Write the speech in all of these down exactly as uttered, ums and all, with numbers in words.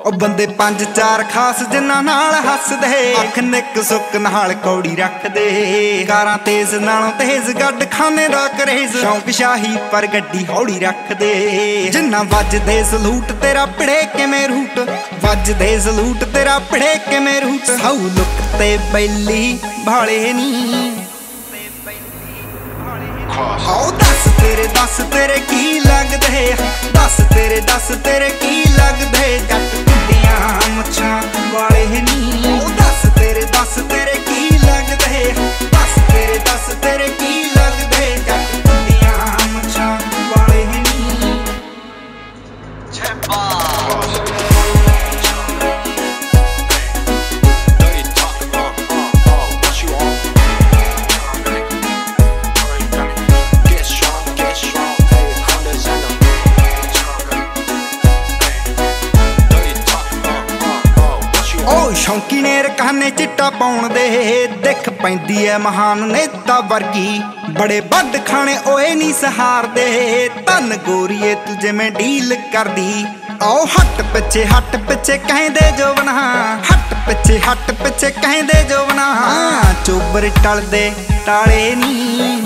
ਉਹ ਬੰਦੇ ਪੰਜ ਚਾਰ ਖਾਸ ਜਿੰਨਾਂ ਨਾਲ ਹੱਸਦੇ, ਅੱਖ ਨਿੱਕ ਸੁੱਕ ਨਾਲ ਕੌੜੀ ਰੱਖਦੇ, ਕਾਰਾਂ ਤੇਜ਼ ਨਾਲੋਂ ਤੇਜ਼ ਗੱਡ ਖਾਨੇ ਦਾ ਕਰੇਜ਼, ਸ਼ੌਂਕ ਸ਼ਾਹੀ ਪਰ ਗੱਡੀ ਹੌਲੀ ਰੱਖਦੇ। ਜਿੰਨਾ ਵੱਜਦੇ ਸਲੂਟ ਤੇਰਾ ਪੜੇ ਕਿਵੇਂ ਰੂਟ, ਵੱਜਦੇ ਸਲੂਟ ਤੇਰਾ ਪੜੇ ਕਿਵੇਂ ਰੂਟ, ਸਾਊ ਲੁੱਕ ਤੇ ਬੈਲੀ ਭਾਲੇ ਨੀ। ਆਓ ਦੱਸ ਤੇਰੇ ਦੱਸ ਤੇਰੇ ਕੀ ਲੱਗਦੇ, ਦੱਸ ਤੇਰੇ ਦੱਸ ਤੇਰੇ ਕੀ ਲੱਗਦੇ, ਜੱਟ ਕੁੱਡੀਆਂ ਮੁੱਛਾਂ ਵਾਲੇ ਨੀ। ਆਓ ਦੱਸ ਤੇਰੇ ਦੱਸ ਤੇਰੇ ਕੀ ਲੱਗਦੇ, ਦੱਸ ਤੇਰੇ ਦੱਸ ਤੇਰੇ ਕੀ ਲੱਗਦੇ, ਜੱਟ ਕੁੱਡੀਆਂ ਮੁੱਛਾਂ ਵਾਲੇ ਨੀ। ਸ਼ੌਂਕੀ ਨੇ ਰਕਾਨੇ ਚਿੱਟਾ ਪਾਉਣ ਦੇ, ਦਿੱਖ ਪੈਂਦੀ ਐ ਮਹਾਨ ਨੇਤਾ ਵਰਗੀ, ਬੜੇ ਵੱਡ ਖਾਣੇ ਓਏ ਨੀ ਸਹਾਰਦੇ, ਧੰਨ ਗੋਰੀਏ ਤੂੰ ਜਿਵੇਂ ਡੀਲ ਕਰਦੀ। ਆਓ ਹੱਟ ਪਿੱਛੇ ਹੱਟ ਪਿੱਛੇ ਕਹਿੰਦੇ ਜੋਬਨਾ, ਹੱਟ ਪਿੱਛੇ ਹੱਟ ਪਿੱਛੇ ਕਹਿੰਦੇ ਜੋਬਨਾ, ਚੋਬਰ ਟਲਦੇ ਟਾਲੇ ਨੀ।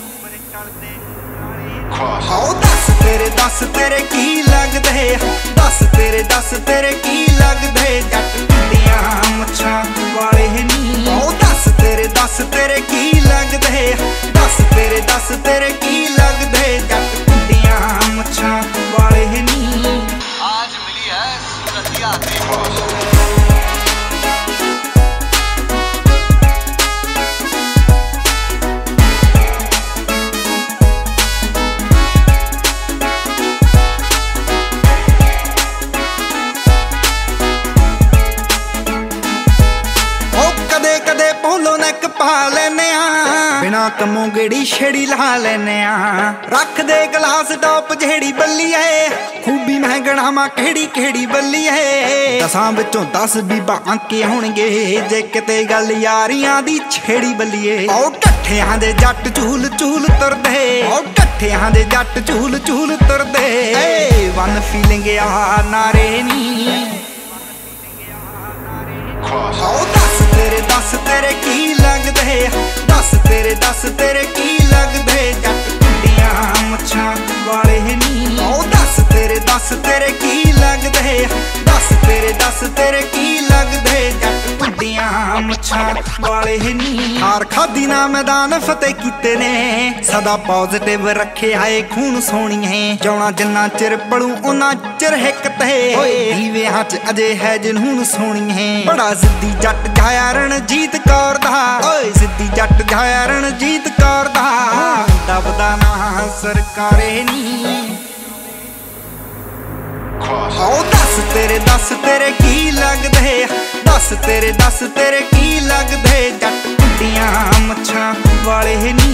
ਆਓ ਦੱਸ ਤੇਰੇ ਦੱਸ ਤੇਰੇ ਕੀ ਲੱਗਦੇ, ਦੱਸ ਤੇਰੇ ਦੱਸ ਤੇਰੇ ਕੀ ਲੱਗਦੇ, ਜੱਟ ਕੁੱਡੀਆਂ ਮੁੱਛਾਂ ਵਾਲੇ ਨੀ। ਆਓ ਦੱਸ ਤੇਰੇ ਦੱਸ ਤੇਰੇ ਕੀ ਲੱਗਦੇ, ਦੱਸ ਤੇਰੇ ਦੱਸ ਤੇਰੇ ਕੀ ਲੱਗਦੇ, ਜੱਟ ਕੁੱਡੀਆਂ ਮੁੱਛਾਂ ਵਾਲੇ ਨੀ। आज मिली है सूरतिया देखो। ਪਾ ਲੈਨੇ ਆ ਬਿਨਾ ਕੰਮੋਂ ਗੇੜੀ ਛੇੜੀ ਲਾ ਲੈਨੇ ਆ, ਰੱਖਦੇ ਗਲਾਸ ਟੋਪ ਜਿਹੜੀ ਬੱਲੀ ਏ, ਖੂਬੀ ਮੈਂ ਗਣਾਵਾਂ ਕਿਹੜੀ ਕਿਹੜੀ ਬੱਲੀ ਏ। ਦਸਾਂ ਵਿੱਚੋਂ ਦਸ ਬੀਬਾਂ ਆਂਕੇ ਹੋਣਗੇ, ਜੇ ਕਿਤੇ ਗੱਲ ਯਾਰੀਆਂ ਦੀ ਛੇੜੀ ਬੱਲੀਏ। ਆਓ ਢੱਠਿਆਂ ਦੇ ਜੱਟ ਝੂਲ ਝੂਲ ਤੁਰਦੇ, ਆਓ ਢੱਠਿਆਂ ਦੇ ਜੱਟ ਝੂਲ ਝੂਲ ਤੁਰਦੇ, ਏ ਵਨ ਫੀਲਿੰਗ ਆ ਨਾਰੇ ਨੀ। ਆਓ ਦੱਸ ਤੇਰੇ ਦੱਸ ਤੇਰੇ ਕੀ ਲੱਗਦੇ, ਦੱਸ ਤੇਰੇ ਦੱਸ ਤੇਰੇ ਕੀ ਲੱਗਦੇ, ਜੱਟ ਕੁੱਡੀਆਂ ਮੁੱਛਾਂ ਵਾਲੇ ਨੀ। ਆਓ ਦੱਸ ਤੇਰੇ ਦੱਸ ਤੇਰੇ ਕੀ ਲੱਗਦੇ, ਦੱਸ ਤੇਰੇ ਦੱਸ ਤੇਰੇ ਕੀ ਲੱਗਦੇ, ਜੱਟ ਕੁੱਡੀਆਂ ਮੁੱਛਾਂ ਵਾਲੇ ਨੀ। ਹਾਰ ਖਾਦੀ ਨਾ ਮੈਦਾਨ ਫਤਿਹ ਕੀਤੇ ਨੇ, ਸਦਾ ਪੋਜ਼ਿਟਿਵ ਰੱਖਿਆ ਏ ਖੂਨ ਸੋਹਣੀਏ, ਜਾਉਣਾ ਜਿੰਨਾ ਚਿਰ ਪੜੂ ਉਹਨਾਂ ਚਿਰ ਹਿੱਕ ਤੇ, ਓਏ ਦੀਵਿਆਂ ਚ ਅਜੇ ਹੈ ਜਨੂਨ ਸੋਹਣੀਏ। ਬੜਾ ਜ਼ਿੱਦੀ ਜੱਟ ਜਾਇਆ ਰਣਜੀਤ ਕੌਰ ਦਾ, ਓਏ ਜ਼ਿੱਦੀ ਜੱਟ ਜਾਇਆ ਰਣਜੀਤ ਕੌਰ ਦਾ, ਦਬਦਾ ਨਾ ਸਰਕਾਰੇ ਨੀ। ਆਓ ਦੱਸ ਤੇਰੇ ਦੱਸ ਤੇਰੇ ਕੀ ਲੱਗਦੇ, ਦੱਸ ਤੇਰੇ ਦੱਸ ਤੇਰੇ ਕੀ ਲੱਗਦੇ, ਜੱਟ ਕੁੱਡੀਆਂ ਮੁੱਛਾਂ ਵਾਲੇ ਨੀ।